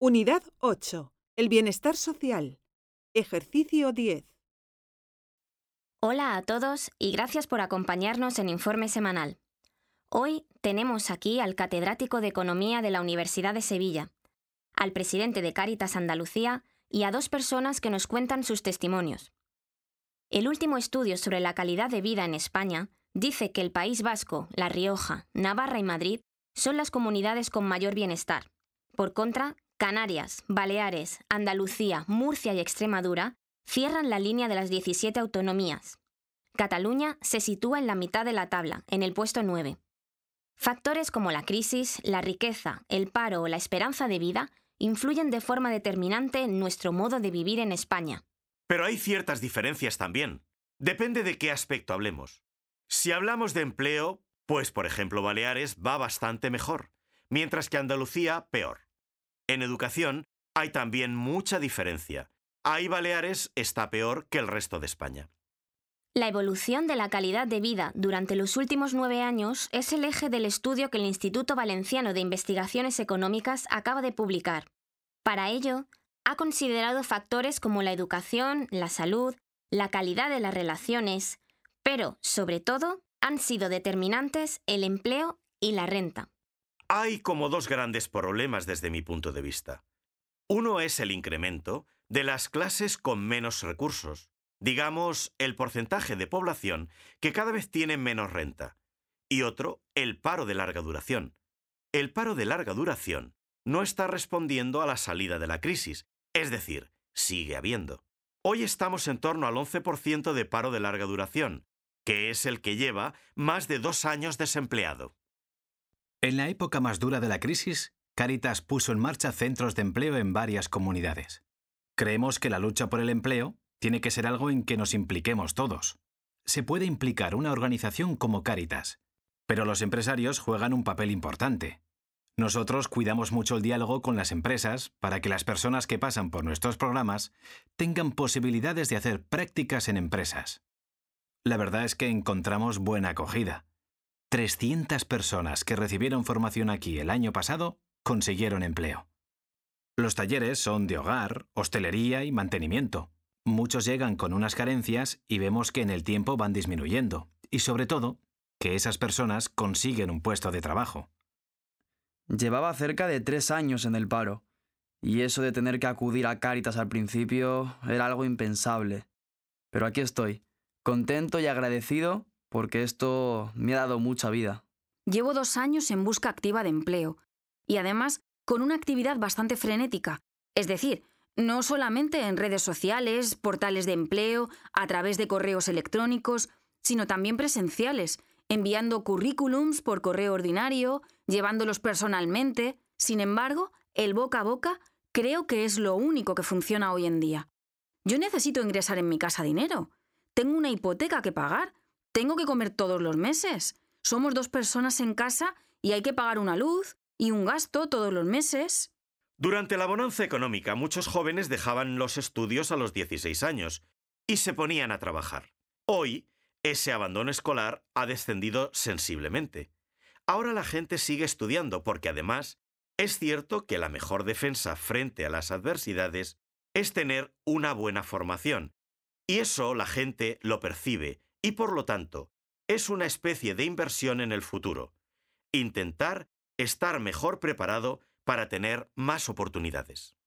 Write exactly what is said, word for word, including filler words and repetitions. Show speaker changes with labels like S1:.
S1: Unidad ocho. El bienestar social. Ejercicio diez.
S2: Hola a todos y gracias por acompañarnos en Informe Semanal. Hoy tenemos aquí al catedrático de Economía de la Universidad de Sevilla, al presidente de Cáritas Andalucía y a dos personas que nos cuentan sus testimonios. El último estudio sobre la calidad de vida en España dice que el País Vasco, La Rioja, Navarra y Madrid son las comunidades con mayor bienestar. Por contra, Canarias, Baleares, Andalucía, Murcia y Extremadura cierran la línea de las diecisiete autonomías. Cataluña se sitúa en la mitad de la tabla, en el puesto nueve. Factores como la crisis, la riqueza, el paro o la esperanza de vida influyen de forma determinante en nuestro modo de vivir en España.
S3: Pero hay ciertas diferencias también. Depende de qué aspecto hablemos. Si hablamos de empleo, pues por ejemplo Baleares va bastante mejor, mientras que Andalucía peor. En educación hay también mucha diferencia. Ahí Baleares está peor que el resto de España.
S2: La evolución de la calidad de vida durante los últimos nueve años es el eje del estudio que el Instituto Valenciano de Investigaciones Económicas acaba de publicar. Para ello, ha considerado factores como la educación, la salud, la calidad de las relaciones, pero, sobre todo, han sido determinantes el empleo y la renta.
S3: Hay como dos grandes problemas desde mi punto de vista. Uno es el incremento de las clases con menos recursos, digamos, el porcentaje de población que cada vez tiene menos renta. Y otro, el paro de larga duración. El paro de larga duración no está respondiendo a la salida de la crisis, es decir, sigue habiendo. Hoy estamos en torno al once por ciento de paro de larga duración, que es el que lleva más de dos años desempleado.
S4: En la época más dura de la crisis, Cáritas puso en marcha centros de empleo en varias comunidades. Creemos que la lucha por el empleo tiene que ser algo en que nos impliquemos todos. Se puede implicar una organización como Cáritas, pero los empresarios juegan un papel importante. Nosotros cuidamos mucho el diálogo con las empresas para que las personas que pasan por nuestros programas tengan posibilidades de hacer prácticas en empresas. La verdad es que encontramos buena acogida. trescientas personas que recibieron formación aquí el año pasado consiguieron empleo. Los talleres son de hogar, hostelería y mantenimiento. Muchos llegan con unas carencias y vemos que en el tiempo van disminuyendo. Y sobre todo, que esas personas consiguen un puesto de trabajo.
S5: Llevaba cerca de tres años en el paro. Y eso de tener que acudir a Cáritas al principio era algo impensable. Pero aquí estoy, contento y agradecido porque esto me ha dado mucha vida.
S6: Llevo dos años en busca activa de empleo y además con una actividad bastante frenética. Es decir, no solamente en redes sociales, portales de empleo, a través de correos electrónicos, sino también presenciales, enviando currículums por correo ordinario, llevándolos personalmente. Sin embargo, el boca a boca creo que es lo único que funciona hoy en día. Yo necesito ingresar en mi casa dinero. Tengo una hipoteca que pagar. Tengo que comer todos los meses. Somos dos personas en casa y hay que pagar una luz y un gasto todos los meses.
S3: Durante la bonanza económica, muchos jóvenes dejaban los estudios a los dieciséis años y se ponían a trabajar. Hoy, ese abandono escolar ha descendido sensiblemente. Ahora la gente sigue estudiando porque además es cierto que la mejor defensa frente a las adversidades es tener una buena formación. Y eso la gente lo percibe y por lo tanto es una especie de inversión en el futuro. Intentar estar mejor preparado para tener más oportunidades.